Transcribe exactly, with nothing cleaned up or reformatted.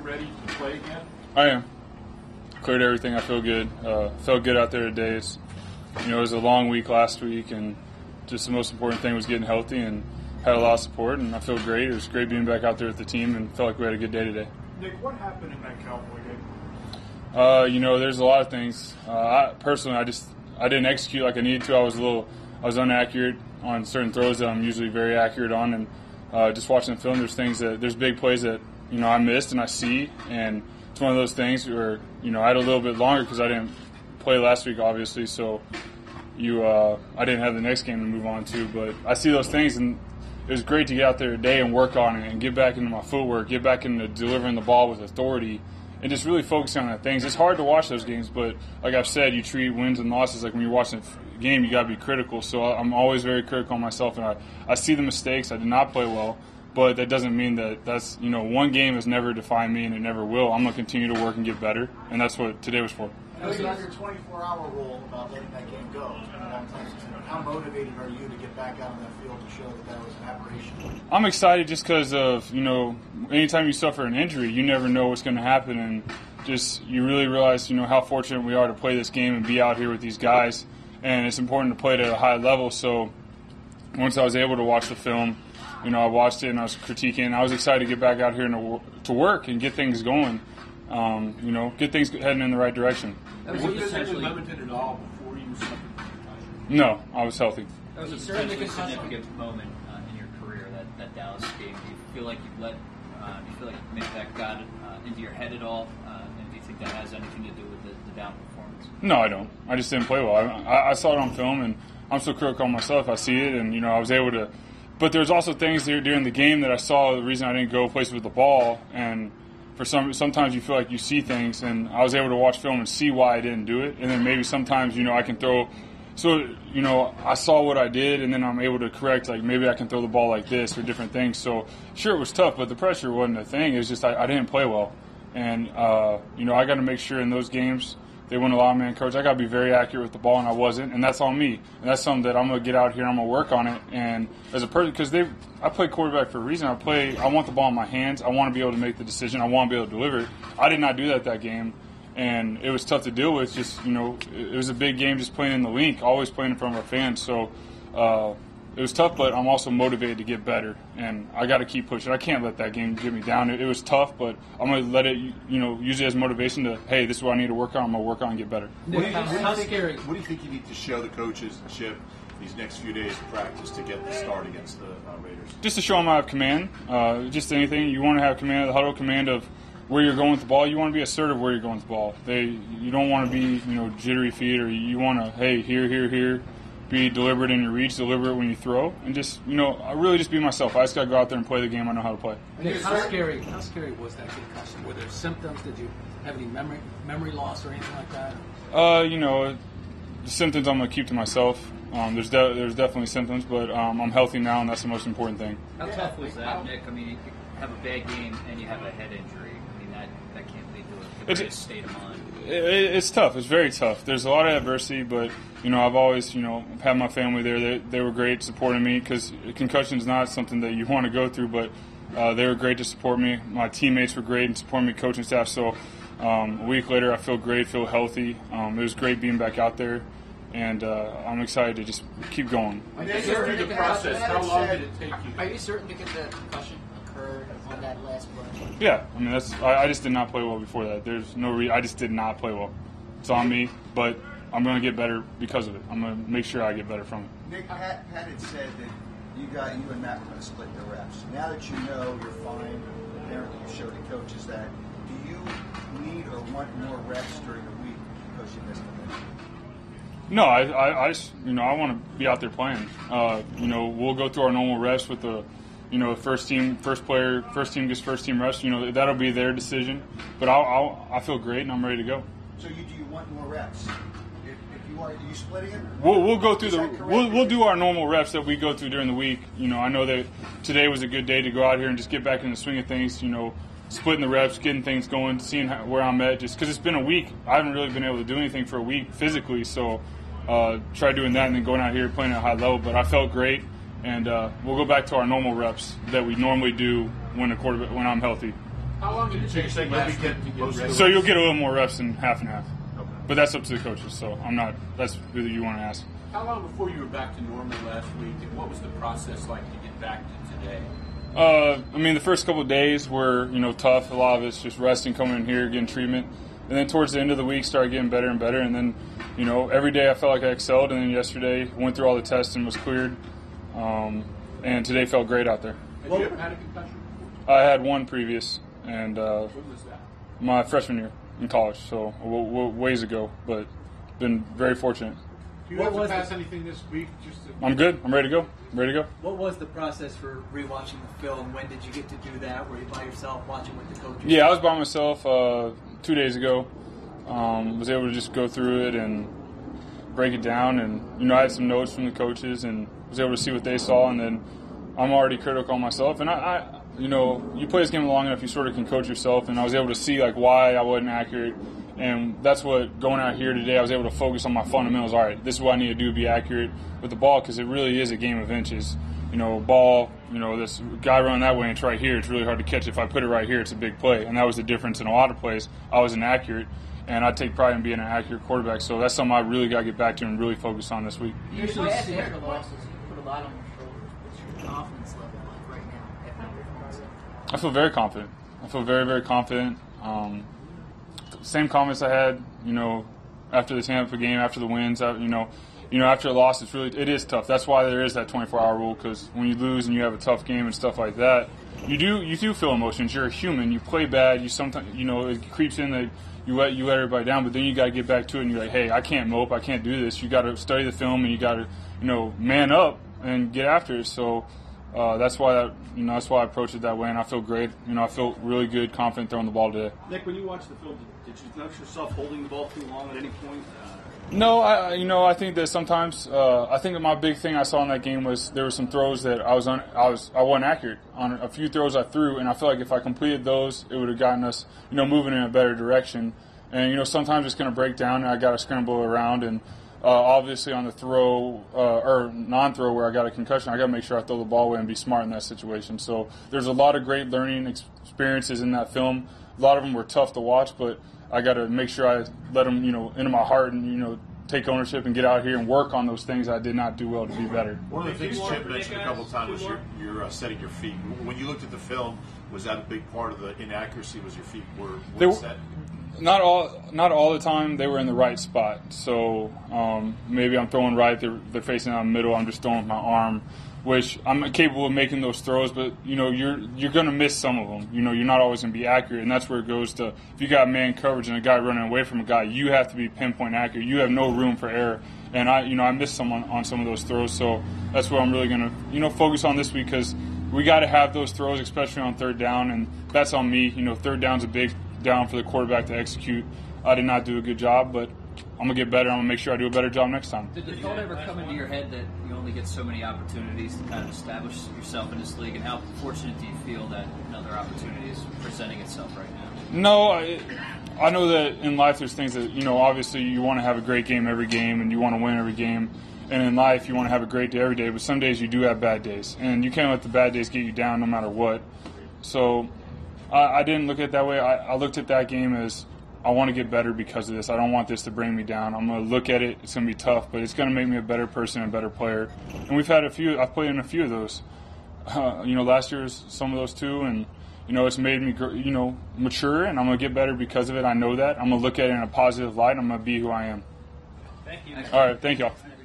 ready to play again? I am. Cleared everything. I feel good. Uh, felt good out there today. It's, you know, it was a long week last week, and just the most important thing was getting healthy and had a lot of support, and I feel great. It was great being back out there with the team and felt like we had a good day today. Nick, what happened in that Cowboy game? Uh, you know, there's a lot of things. Uh, I, personally, I just I didn't execute like I needed to. I was a little, I was inaccurate on certain throws that I'm usually very accurate on, and uh, just watching the film, there's things that there's big plays that you know I missed and I see, and it's one of those things where you know I had a little bit longer because I didn't play last week, obviously. So you, uh, I didn't have the next game to move on to, but I see those things and. It was great to get out there today and work on it and get back into my footwork, get back into delivering the ball with authority, and just really focus on that things. It's hard to watch those games, but like I've said, you treat wins and losses like when you're watching a game, you got to be critical. So I'm always very critical on myself, and I, I see the mistakes. I did not play well, but that doesn't mean that that's, you know, one game has never defined me, and it never will. I'm going to continue to work and get better, and that's what today was for. It was on your twenty-four hour rule about letting that game go. How motivated are you to get back out on that field to show that that was an aberration? I'm excited just because of, you know, anytime you suffer an injury, you never know what's going to happen, and just you really realize, you know, how fortunate we are to play this game and be out here with these guys, and it's important to play it at a high level. So once I was able to watch the film, you know, I watched it and I was critiquing, and I was excited to get back out here and to, to work and get things going, um, you know, get things heading in the right direction. Was you physically limited at all before you suffered the concussion? No, I was healthy. That was a potentially significant moment uh, in your career, that, that Dallas game. Do you feel like you let, uh, do you feel like maybe that got uh, into your head at all? Uh, and do you think that has anything to do with the, the down performance? No, I don't. I just didn't play well. I, I, I saw it on film, and I'm so critical on myself. I see it, and you know, I was able to. But there's also things there during the game that I saw. The reason I didn't go places with the ball, and for some, sometimes you feel like you see things, and I was able to watch film and see why I didn't do it. And then maybe sometimes, you know, I can throw. So, you know, I saw what I did, and then I'm able to correct, like, maybe I can throw the ball like this or different things. So, sure, it was tough, but the pressure wasn't a thing. It was just I, I didn't play well. And, uh, you know, I got to make sure in those games they win a lot of man coverage. I got to be very accurate with the ball, and I wasn't, and that's on me. And that's something that I'm going to get out here and I'm going to work on it. And as a person, because they, I play quarterback for a reason. I play. I want the ball in my hands. I want to be able to make the decision. I want to be able to deliver it. I did not do that that game. And it was tough to deal with. Just, you know, it was a big game just playing in the link, always playing in front of our fans. So uh, it was tough, but I'm also motivated to get better. And I got to keep pushing. I can't let that game get me down. It, it was tough, but I'm going to let it, you know, use it as motivation to, hey, this is what I need to work on. I'm going to work on and get better. What do, you, what, do you think, what do you think you need to show the coaches and Chip these next few days of practice to get the start against the uh, Raiders? Just to show them I have command. Uh, just anything. You want to have command of the huddle, command of where you're going with the ball. You want to be assertive where you're going with the ball. They, you don't want to be, you know, jittery feet, or you want to, hey, here, here, here. Be deliberate in your reach, deliberate when you throw, and just, you know, I really just be myself. I just got to go out there and play the game I know how to play. Nick, how scary? How scary was that concussion? Were there symptoms? Did you have any memory memory loss or anything like that? Uh, you know, the symptoms I'm gonna keep to myself. Um, there's de- there's definitely symptoms, but um, I'm healthy now, and that's the most important thing. How tough was that, Nick? I mean, you have a bad game and you have a head injury. That, that can't lead to a great state of mind. It, it, it's tough. It's very tough. There's a lot of adversity, but, you know, I've always, you know, had my family there. They, they were great supporting me, because concussion is not something that you want to go through, but uh, they were great to support me. My teammates were great and supporting me, coaching staff. So um, a week later, I feel great, feel healthy. Um, it was great being back out there, and uh, I'm excited to just keep going. Are you certain to the process? How long did it take you? Are you certain to get the concussion occurred on that last play? Yeah, I mean, that's. I, I just did not play well before that. There's no re- I just did not play well. It's on me, but I'm going to get better because of it. I'm going to make sure I get better from it. Nick, Pat, Pat had said that you got you and Matt were going to split the reps. Now that you know you're fine, apparently you showed the coaches that. Do you need or want more reps during the week because you missed the game? No, I, I, I just, you know, I want to be out there playing. Uh, you know, we'll go through our normal reps with the, you know, first team, first player, first team gets first team reps. You know, that'll be their decision. But I'll, I'll, I feel great and I'm ready to go. So you, do you want more reps? If, if you are, are you splitting it? We'll, we'll go through the, we'll, we'll do our normal reps that we go through during the week. You know, I know that today was a good day to go out here and just get back in the swing of things. You know, splitting the reps, getting things going, seeing how, where I'm at. Just because it's been a week, I haven't really been able to do anything for a week physically. So uh, try doing that and then going out here playing at a high level. But I felt great, and uh, we'll go back to our normal reps that we normally do when a quarterback when I'm healthy. How long did it So you're take saying you maybe last get week to get most of ready? the- So you'll get a little more reps than half and half. Okay. But that's up to the coaches, so I'm not. That's who you want to ask. How long before you were back to normal last week, and what was the process like to get back to today? Uh, I mean, the first couple of days were, you know, tough. A lot of it's just resting, coming in here, getting treatment. And then towards the end of the week, started getting better and better. And then, you know, every day I felt like I excelled. And then yesterday, went through all the tests and was cleared. Um, and today felt great out there. Have you ever had a concussion before? I had one previous, and uh, When was that? my freshman year in college, so w- w- ways ago. But been very fortunate. Do you What have to was pass the- anything this week? Just to, I'm good. I'm ready to go. I'm ready to go. What was the process for rewatching the film? When did you get to do that? Were you by yourself watching with the coaches? Yeah, I was by myself uh, two days ago. Um, was able to just go through it and break it down, and you know I had some notes from the coaches and was able to see what they saw, and then I'm already critical on myself, and I, I you know you play this game long enough, you sort of can coach yourself, and I was able to see like why I wasn't accurate, and that's what going out here today I was able to focus on my fundamentals. All right, this is what I need to do to be accurate with the ball, because it really is a game of inches. You know, ball, you know, this guy running that way and it's right here, it's really hard to catch. If I put it right here, it's a big play, and that was the difference in a lot of plays. I was inaccurate. And I take pride in being an accurate quarterback, so that's something I really got to get back to and really focus on this week. You usually see after losses, you put a lot on your shoulders. What's your confidence level like right now after your loss? I feel very confident. I feel very, very confident. Um, same confidence I had, you know, after the Tampa game, after the wins. uh, You know, you know, after a loss, it's really it is tough. That's why there is that twenty-four hour rule, because when you lose and you have a tough game and stuff like that, you do you do feel emotions. You're a human. You play bad. You sometimes you know it creeps in that. You let you let everybody down, but then you got to get back to it, and you're like, hey, I can't mope, I can't do this. You got to study the film, and you got to, you know, man up and get after it. So uh, that's why that, you know that's why I approach it that way, and I feel great. You know, I feel really good, confident throwing the ball today. Nick, when you watched the film, did, did you notice yourself holding the ball too long at any point? Uh, No, I you know I think that sometimes uh, I think that my big thing I saw in that game was there were some throws that I was un, I was I wasn't accurate on a few throws I threw, and I feel like if I completed those, it would have gotten us you know moving in a better direction. And you know sometimes it's going to break down, and I got to scramble around, and uh, obviously on the throw uh, or non-throw where I got a concussion, I got to make sure I throw the ball away and be smart in that situation. So there's a lot of great learning experiences in that film. A lot of them were tough to watch, but I got to make sure I let them, you know, into my heart and, you know, take ownership and get out here and work on those things I did not do well to be better. one of the things Chip mentioned a couple of times was your, your uh, setting your feet. When you looked at the film, was that a big part of the inaccuracy? Was your feet were, They were were- set? Not all, not all the time. They were in the right spot. So um, maybe I'm throwing right. They're, they're facing out middle. I'm just throwing with my arm, which I'm capable of making those throws. But you know, you're you're going to miss some of them. You know, you're not always going to be accurate, and that's where it goes to. If you got man coverage and a guy running away from a guy, you have to be pinpoint accurate. You have no room for error. And I, you know, I missed someone on some of those throws. So that's what I'm really going to, you know, focus on this week, because we got to have those throws, especially on third down, and that's on me. You know, third down's a big down for the quarterback to execute. I did not do a good job, but I'm going to get better. I'm going to make sure I do a better job next time. Did the thought ever come into your head that you only get so many opportunities to kind of establish yourself in this league, and how fortunate do you feel that another opportunity is presenting itself right now? No, I, I know that in life there's things that, you know, obviously you want to have a great game every game and you want to win every game. And in life you want to have a great day every day, but some days you do have bad days. And you can't let the bad days get you down no matter what. So I, I didn't look at it that way. I, I looked at that game as I want to get better because of this. I don't want this to bring me down. I'm going to look at it. It's going to be tough, but it's going to make me a better person and a better player. And we've had a few. I've played in a few of those. Uh, you know, last year's some of those too, and you know, it's made me, you know, mature, and I'm going to get better because of it. I know that. I'm going to look at it in a positive light. I'm going to be who I am. Thank you. All right. Thank y'all.